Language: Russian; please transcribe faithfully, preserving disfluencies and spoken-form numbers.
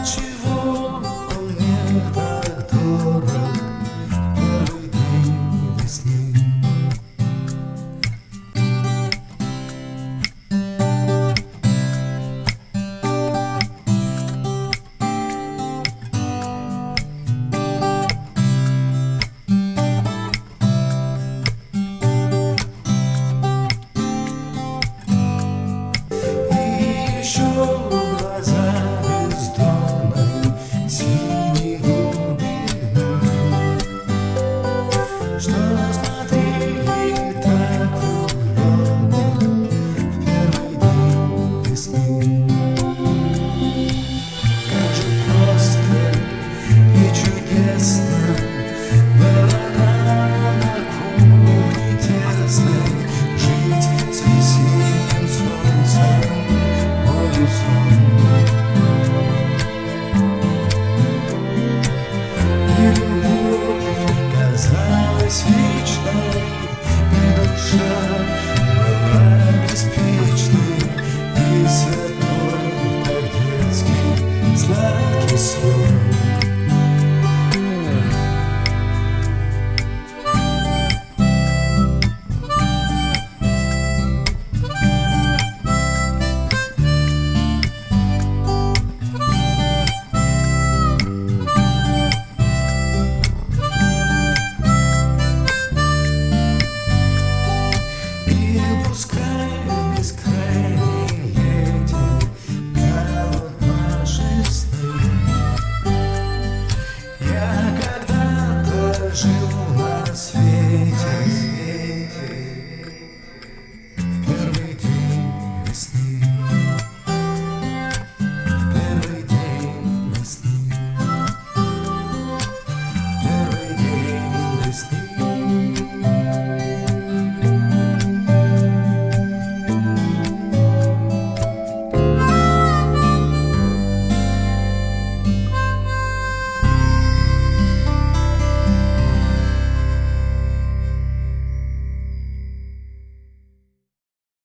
Отчего он мне так дорог, первый день весны? И еще глаза бездонной синей глубины, что смотрели так влюбленно в первый день весны. Как же просто и чудесно было нам на кухне тесной жить с весенним солнцем. И любовь казалась вечной, и душа была беспечной, и святой, как детский сладкий сон.